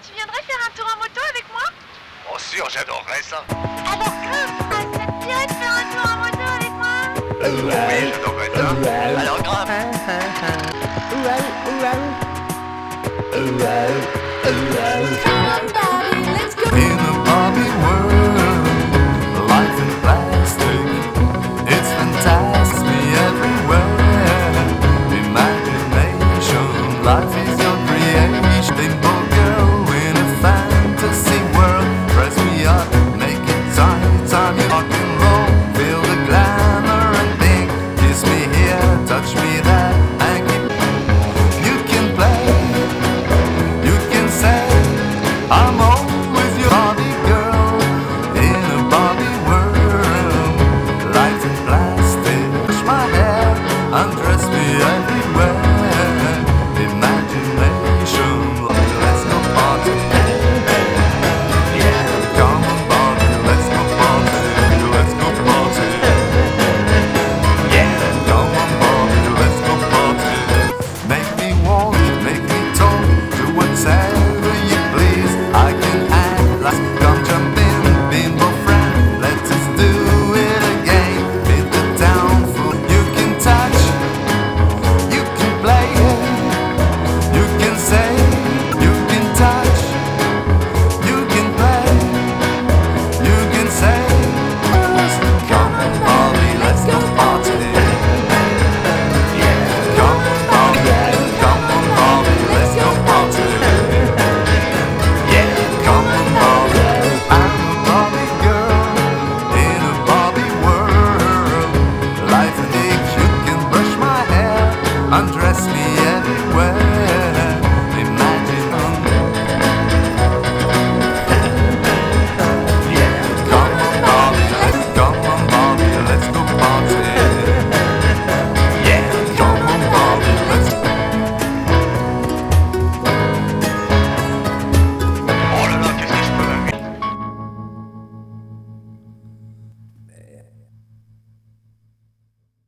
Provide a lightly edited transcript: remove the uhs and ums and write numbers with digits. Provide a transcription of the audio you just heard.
tu viendrais faire un tour en moto avec moi? Oh sûr, j'adorerais ça. Alors grave, ça te dirait de faire un tour en moto avec moi? Oui, j'adorerais ça. Alors grave. In a Barbie world, life in plastic, it's fantastic everywhere. Imagination, life is your creation.